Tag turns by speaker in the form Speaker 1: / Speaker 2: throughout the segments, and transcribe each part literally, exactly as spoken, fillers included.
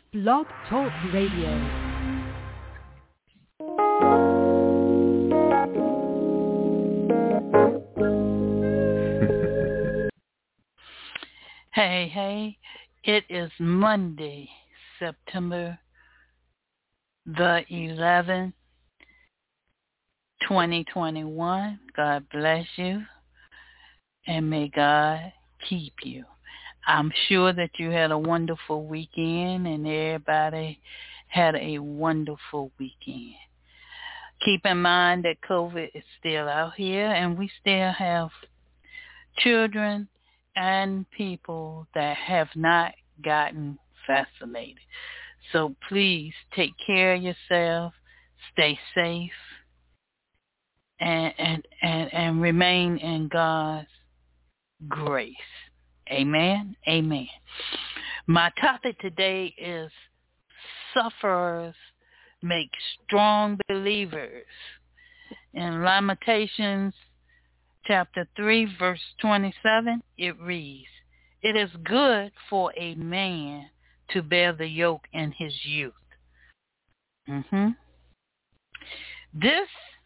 Speaker 1: Blog Talk Radio.
Speaker 2: Hey, hey, it is Monday, September the eleventh, twenty twenty-one. God bless you, and may God keep you. I'm sure that you had a wonderful weekend, and everybody had a wonderful weekend. Keep in mind that COVID is still out here, and we still have children and people that have not gotten vaccinated. So please take care of yourself, stay safe, and and, and, and remain in God's grace. Amen. Amen. My topic today is sufferers make strong believers. In Lamentations chapter three, verse twenty-seven, it reads, "It is good for a man to bear the yoke in his youth." Mm-hmm. This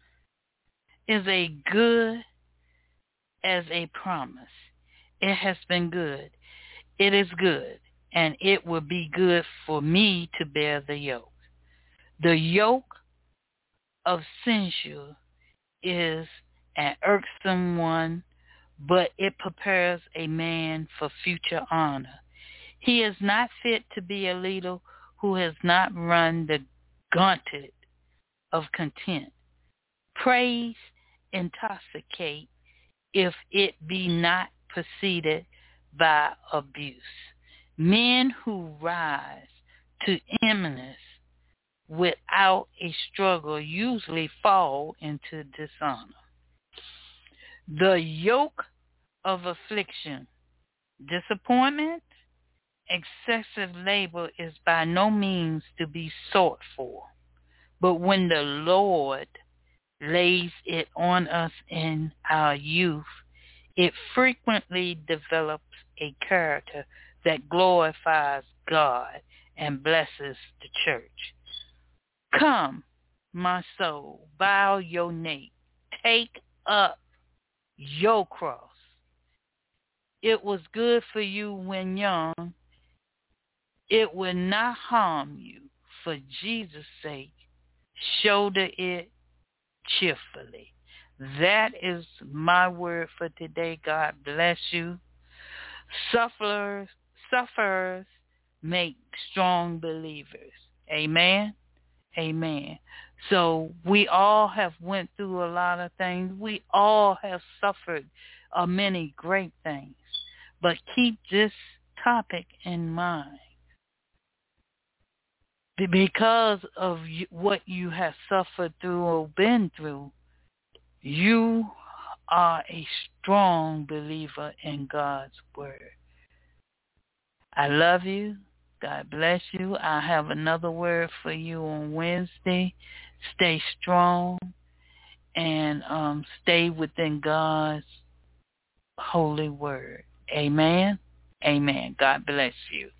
Speaker 2: is a good as a promise. It has been good. It is good, and it will be good for me to bear the yoke. The yoke of censure is an irksome one, but it prepares a man for future honor. He is not fit to be a leader who has not run the gauntlet of content. Praise intoxicate if it be not preceded by abuse. Men who rise to eminence without a struggle usually fall into dishonor. The yoke of affliction, disappointment, excessive labor is by no means to be sought for. But when the Lord lays it on us in our youth, it frequently develops a character that glorifies God and blesses the church. Come, my soul, bow your neck, take up your cross. It was good for you when young. It will not harm you. For Jesus' sake, shoulder it cheerfully. That is my word for today. God bless you. Sufferers, sufferers make strong believers. Amen. Amen. So we all have went through a lot of things. We all have suffered uh, many great things. But keep this topic in mind. Because of what you have suffered through or been through, you are a strong believer in God's word. I love you. God bless you. I have another word for you on Wednesday. Stay strong and um, stay within God's holy word. Amen. Amen. God bless you.